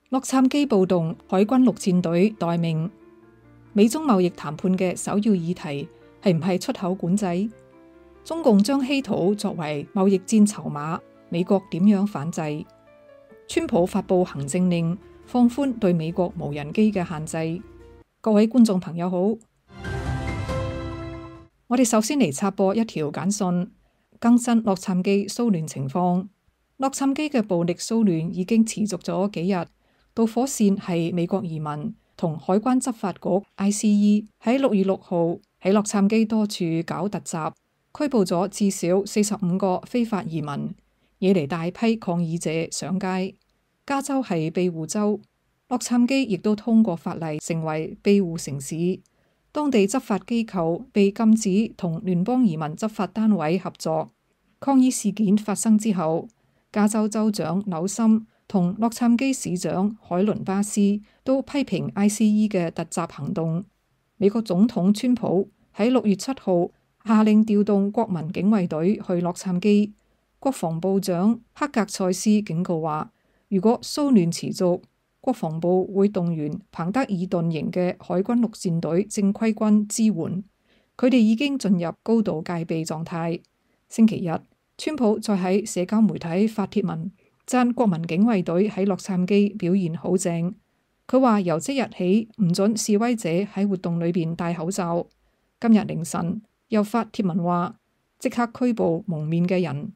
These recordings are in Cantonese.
洛杉磯暴動，海軍陸戰隊待命。美中貿易談判嘅首要議題係唔係出口管制？中共將稀土作為貿易戰籌碼，美國點樣反制？川普發布行政令放寬對美國無人機嘅限制。各位觀眾朋友好，我哋首先嚟插播一條簡訊，更新洛杉磯騷亂情況。洛杉磯嘅暴力騷亂已經持續咗幾日，導火線係美國移民同海關執法局 ICE 喺6月6號喺洛杉磯多處搞突襲，拘捕咗至少45個非法移民，惹嚟大批抗議者上街。加州係庇護州，洛杉磯亦都通過法例成為庇護城市，當地執法機構被禁止同聯邦移民執法單位合作。抗議事件發生之後，加州州長紐森同洛杉磯市長海倫巴斯都批評 ICE 嘅突襲行動。美國總統川普喺6月7號下令調動國民警衛隊去洛杉磯。國防部長克格塞斯警告話，如果騷亂持續，國防部會動員彭德爾頓營嘅海軍陸戰隊正規軍支援，佢哋已經進入高度戒備狀態。星期日，川普再喺社交媒體發帖文，讚國民警衛隊喺洛杉磯表現好正。佢話由即日起唔准示威者喺活動裏邊戴口罩。今日凌晨又發帖文話，即刻拘捕蒙面嘅人。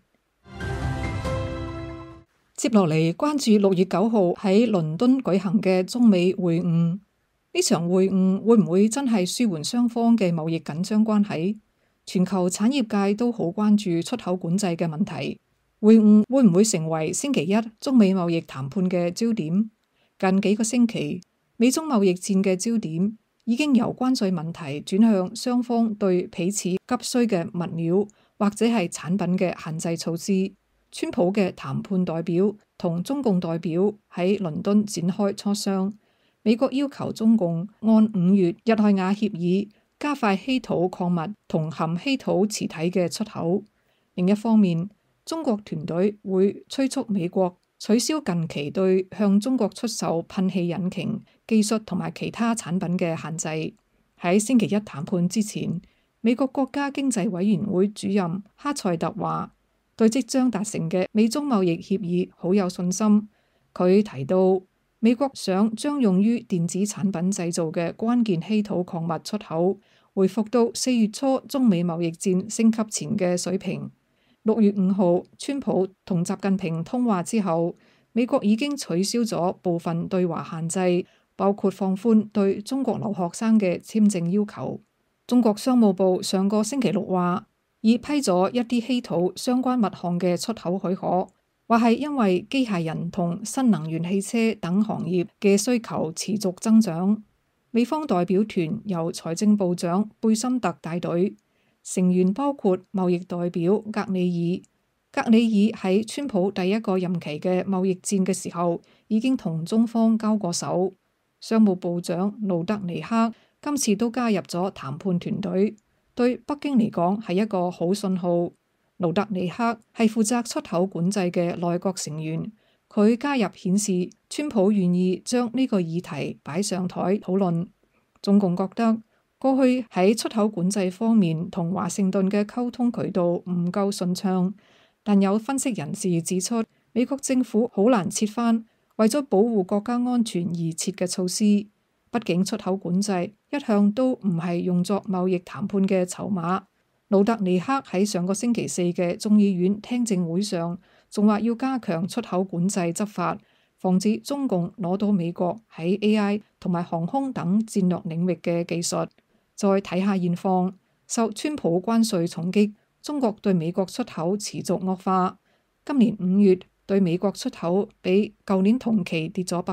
接落嚟關注6月9號喺倫敦舉行嘅中美會晤，呢場會晤會唔會真係舒緩雙方嘅貿易緊張關係？全球產業界都好關注出口管制嘅問題，會晤會唔會成為星期一中美貿易談判嘅焦點？近幾個星期，美中貿易戰嘅焦點已經由關稅問題轉向雙方對彼此急需嘅物料或者係產品嘅限制措施。川普嘅談判代表同中共代表喺倫敦展開磋商，美國要求中共按5月日內瓦協議加快稀土礦物同含稀土磁體嘅出口。另一方面，中國團隊會催促美國取消近期對向中國出售噴氣引擎技術同埋其他產品嘅限制。喺星期一談判之前，美國國家經濟委員會主任哈塞特話，對即將達成嘅美中貿易協議好有信心。佢提到，美國想將用於電子產品製造嘅關鍵稀土礦物出口回復到4月初中美貿易戰升級前嘅水平。6月5號，川普同習近平通話之後，美國已經取消咗部分對華限制，包括放寬對中國留學生嘅簽證要求。中國商務部上個星期六話，已批咗一啲稀土相關物項嘅出口許可，話係因為機械人同新能源汽車等行業嘅需求持續增長。美方代表團由財政部長貝森特帶隊，成員包括貿易代表格里爾。格里爾喺川普第一個任期嘅貿易戰嘅時候已經同中方交過手。商務部長盧德尼克今次都加入咗談判團隊，對北京嚟講係一個好信號。盧德尼克係負責出口管制嘅內閣成員，佢加入顯示川普願意將呢個議題擺上台討論。中共覺得過去喺出口管制方面同華盛頓嘅溝通渠道唔夠順暢，但有分析人士指出，美國政府好難撤翻為咗保護國家安全而設嘅措施。畢竟出口管制一向都唔係用作貿易談判嘅籌碼。盧德尼克喺上個星期四嘅眾議院聽證會上，仲話要加強出口管制執法，防止中共攞到美國喺 AI 同埋航空等戰略領域嘅技術。再睇下現況，受川普關稅重擊，中國對美國出口持續惡化。今年5月對美國出口比舊年同期跌咗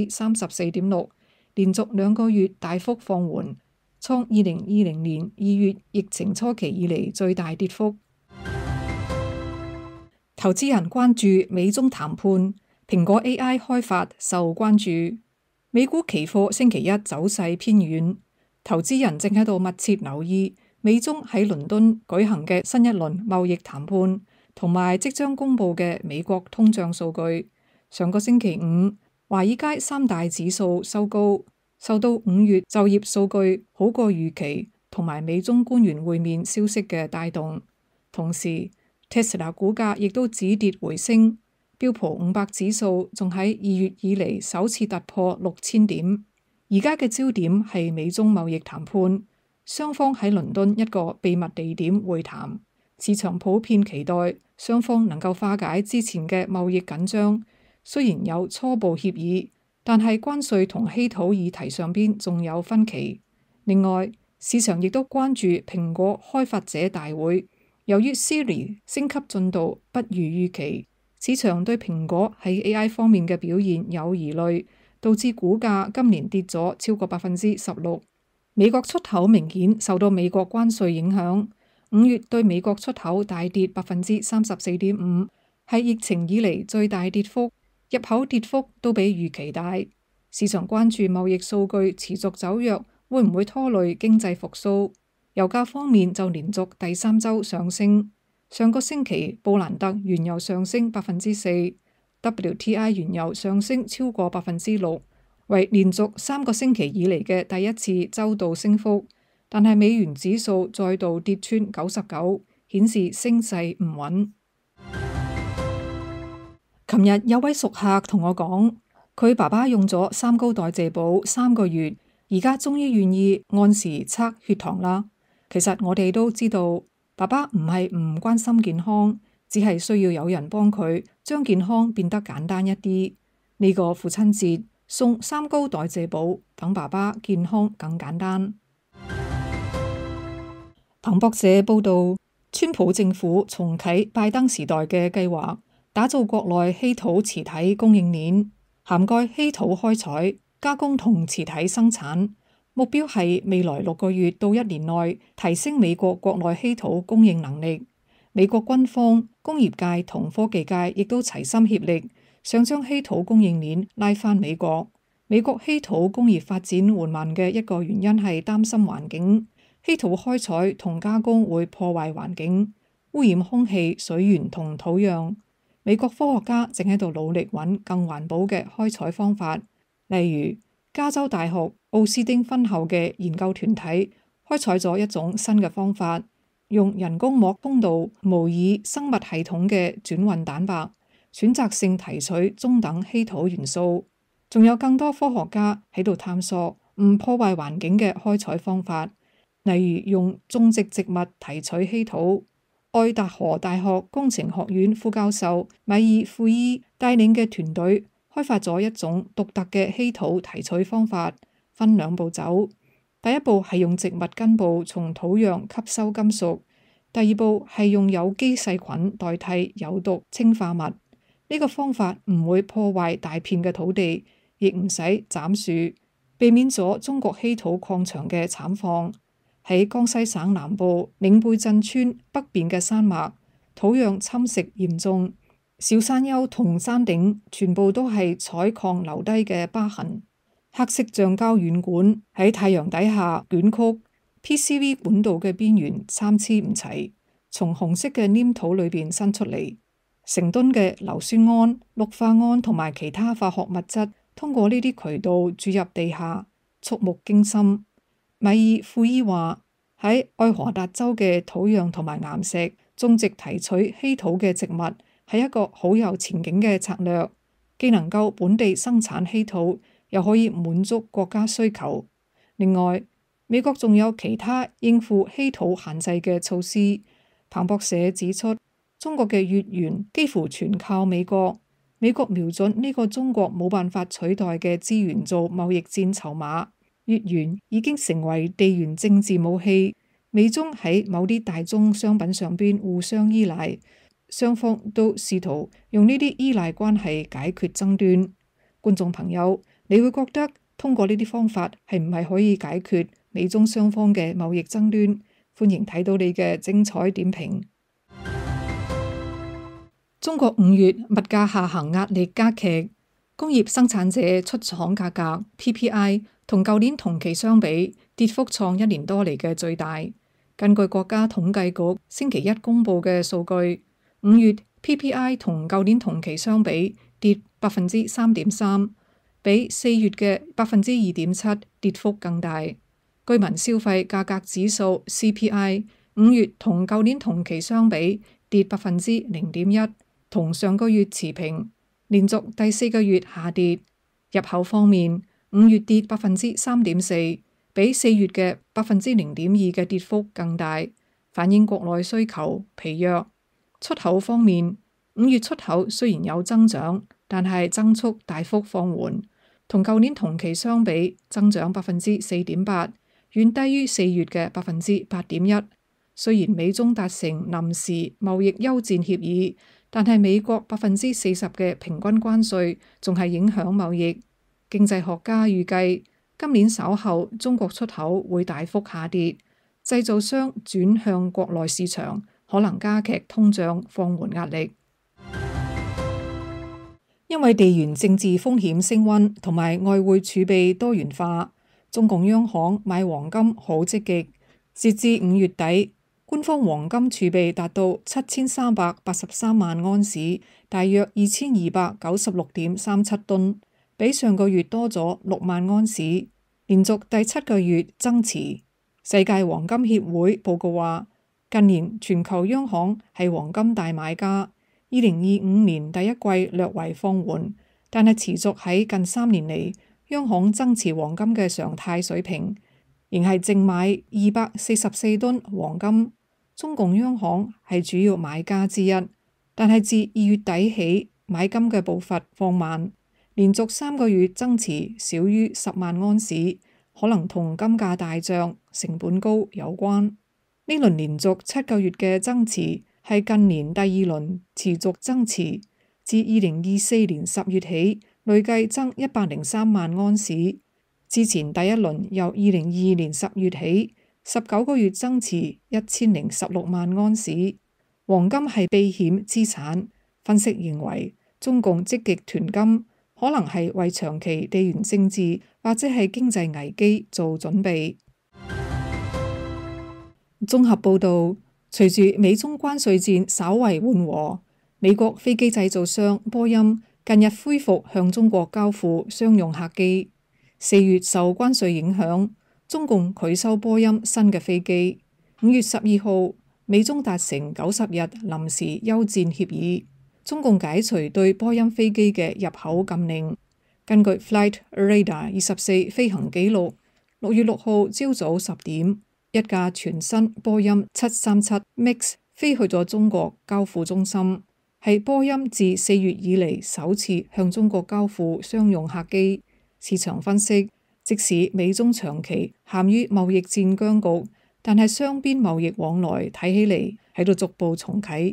34.6%。連續2個月大幅放緩，創2020年2月疫情初期以嚟最大跌幅。投資人關注美中談判，蘋果 AI 開發受關注。美股期貨星期一走勢偏軟，投資人正喺度密切留意美中喺倫敦舉行嘅新一輪貿易談判，同埋即將公佈嘅美國通脹數據。上個星期五， 華爾街三大指數收高，受到5月就業數據好過預期同埋美中官員會面消息嘅帶動。同時 Tesla 股價亦都止跌回升，標普500指數仲喺2月以嚟首次突破6000點。而家嘅焦點係美中貿易談判，雙方喺倫敦一個秘密地點會談，市場普遍期待雙方能夠化解之前嘅貿易緊張。雖然有初步協議，但係關稅同稀土議題上邊仲有分歧。另外，市場亦都關注蘋果開發者大會，由於 Siri 升級進度不如預期，市場對蘋果喺 AI 方面嘅表現有疑慮，導致股價今年跌咗超過16%。美國出口明顯受到美國關稅影響，5月對美國出口大跌34.5%，係疫情以嚟最大跌幅。入口跌幅都比預期大，市場關注貿易數據持續走弱，會唔會拖累經濟復甦？油價方面就連續第3週上升，上個星期布蘭特原油上升4%，WTI 原油上升超過6%，為連續3個星期以嚟嘅第一次週度升幅。但係美元指數再度跌穿99，顯示升勢唔穩。琴日有位熟客同我講，佢爸爸用咗三高代謝寶3個月，而家終於願意按時測血糖啦。其實我哋都知道，爸爸唔係唔關心健康，只係需要有人幫佢將健康變得簡單一啲。呢個父親節送三高代謝寶，等爸爸健康更簡單。彭博社報道，川普政府重啟拜登時代嘅計劃，打造國內稀土磁體供應鏈，涵蓋稀土開採、加工同磁體生產。目標係未來6個月到1年內提升美國國內稀土供應能力。美國軍方、工業界同科技界亦都齊心協力，想將稀土供應鏈拉返美國。美國稀土工業發展緩慢嘅一個原因係擔心環境，稀土開採同加工會破壞環境，污染空氣、水源同土壤。美國科學家正喺度努力揾更環保嘅開採方法，例如加州大學奧斯丁分校嘅研究團體開採咗一種新嘅方法，用人工膜通道模擬生物系統嘅轉運蛋白，選擇性提取中等稀土元素。仲有更多科學家喺度探索唔破壞環境嘅開採方法，例如用種植植物提取稀土。愛達荷大學工程學院副教授米爾庫伊帶領嘅團隊開發咗一種獨特嘅稀土提取方法，分2步走。第一步係用植物根部從土壤吸收金屬，第2步係用有機細菌代替有毒氰化物。呢個方法唔會破壞大片嘅土地，亦唔使斬樹，避免咗中國稀土礦場嘅慘況。喺江西省南部領貝鎮村北邊嘅山脈，土壤侵蝕嚴重，小山丘同山頂全部都係採礦留低嘅疤痕。黑色橡膠軟管喺太陽底下捲曲，PCV 管道嘅邊緣參差唔齊，從紅色嘅黏土裏邊伸出嚟。成噸嘅硫酸銨、氯化銨同埋其他化學物質通過呢啲渠道注入地下，觸目驚心。米爾庫伊話：喺愛荷達州嘅土壤同埋岩石種植提取稀土嘅植物係一個好有前景嘅策略，既能夠本地生產稀土，又可以滿足國家需求。另外，美國仲有其他應付稀土限制嘅措施。彭博社指出，中國嘅月圓幾乎全靠美國，美國瞄準呢個中國冇辦法取代嘅資源做貿易戰籌碼。月圓已經成為地緣政治武器，美中喺某啲大宗商品上邊互相依賴，雙方都試圖用呢啲依賴關係解決爭端。觀眾朋友，你會覺得通過呢啲方法係唔係可以解決美中雙方嘅貿易爭端？歡迎睇到你嘅精彩點評。中國5月物價下行壓力加劇，工業生產者出廠價格 PPI 同舊年同期相比，跌幅創1年多嚟嘅最大。根據國家統計局星期一公布嘅數據，5月 PPI 同舊年同期相比跌3.3%， 比4月嘅2.7%跌幅更大。居民消費價格指數 CPI 5月同舊年同期相比跌0.1%，同上個月持平，連續第4個月下跌。入口方面，5月跌3.4%，比4月嘅0.2%嘅跌幅更大，反映國內需求疲弱。出口方面，5月出口雖然有增長，但係增速大幅放緩，同舊年同期相比增長4.8%，遠低於4月嘅8.1%。雖然美中達成臨時貿易休戰協議，但係美國40%嘅平均關稅仲係影響貿易。經濟學家預計今年稍後中國出口會大幅下跌，製造商轉向國內市場，可能加劇通脹放緩壓力。因為地緣政治風險升溫同埋外匯儲備多元化，中共央行買黃金好積極。截至5月底，官方黃金儲備達到7383萬安士，大約2296.37噸，比上個月多咗6萬安士，連續第7個月增持。世界黃金協會報告話，近年全球央行係黃金大買家，2025年第一季略為放緩，但係持續喺近3年嚟央行增持黃金嘅常態水平，仍係淨買244噸黃金。中共央行係主要買家之一，但係自2月底起買金嘅步伐放慢，連續3個月增持少於10萬安士，可能同金價大漲、成本高有關。呢輪連續7個月嘅增持係近年第2輪持續增持，自2024年10月起累計增103萬安士，之前第一輪由2022年10月起19個月增持1016萬安士。黃金係避險資產，分析認為中共積極囤金，可能係為長期地緣政治或者係經濟危機做準備。綜合報導，隨住美中關稅戰稍為緩和，美國飛機製造商波音近日恢復向中國交付商用客機。4月受關稅影響，中共拒收波音新嘅飛機。5月12號，美中達成90日臨時休戰協議，中共解除對波音飛機嘅入口禁令。根據 Flight Radar 24飛行記錄，6月6號朝早10點，一架全新波音737 MAX 飛去咗中國交付中心，係波音自4月以嚟首次向中國交付商用客機。市場分析，即使美中長期陷於貿易戰僵局，但係雙邊貿易往來睇起嚟喺度逐步重啟。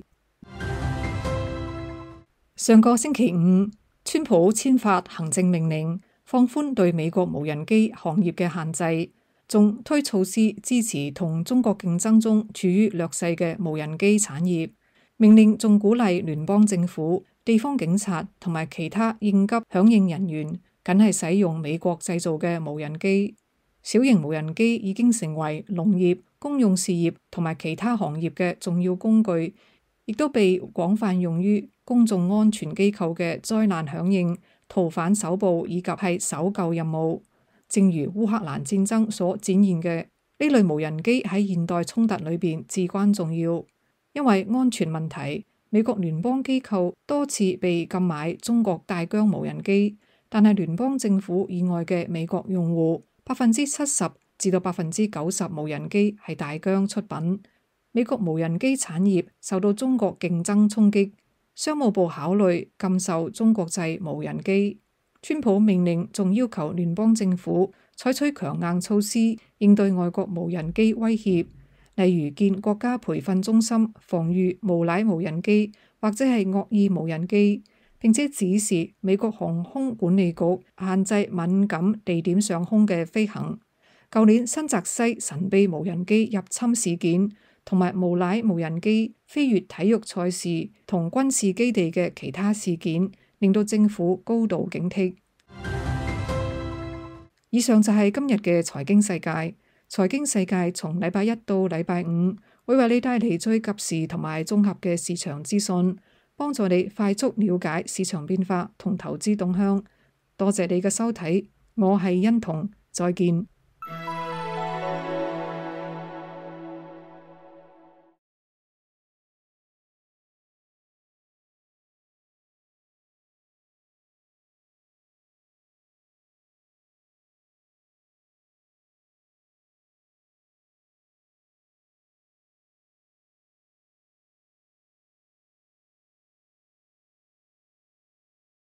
上個星期五，川普簽發行政命令，放寬對美國無人機行業嘅限制，仲推措施支持同中國競爭中處於劣勢嘅無人機產業。命令仲鼓勵聯邦政府、地方警察同埋其他應急響應人員，僅係使用美國製造嘅無人機。小型無人機已經成為農業、公用事業同埋其他行業嘅重要工具，亦都被廣泛用於公眾安全機構嘅災難響應、逃犯搜捕以及係搜救任務。正如烏克蘭戰爭所展現嘅，呢類無人機喺現代衝突裏邊至關重要。因為安全問題，美國聯邦機構多次被禁買中國大疆無人機，但係聯邦政府以外嘅美國用戶70%至到90%無人機係大疆出品。美國無人機產業受到中國競爭衝擊，商務部考慮禁售中國製無人機。川普命令仲要求聯邦政府採取強硬措施應對外國無人機威脅，例如建國家培訓中心防禦無賴無人機或者係惡意無人機，並且指示美國航空管理局限制敏感地點上空嘅飛行。舊年新澤西神秘無人機入侵事件同埋無賴無人機飛越體育賽事同軍事基地嘅其他事件，令到政府高度警惕。以上就係今日嘅財經世界。財經世界從禮拜一到禮拜五會為你帶嚟最及時同埋綜合嘅市場資訊，幫助你快速了解市場變化同投資動向。 多謝你嘅收睇，我係欣彤，再見。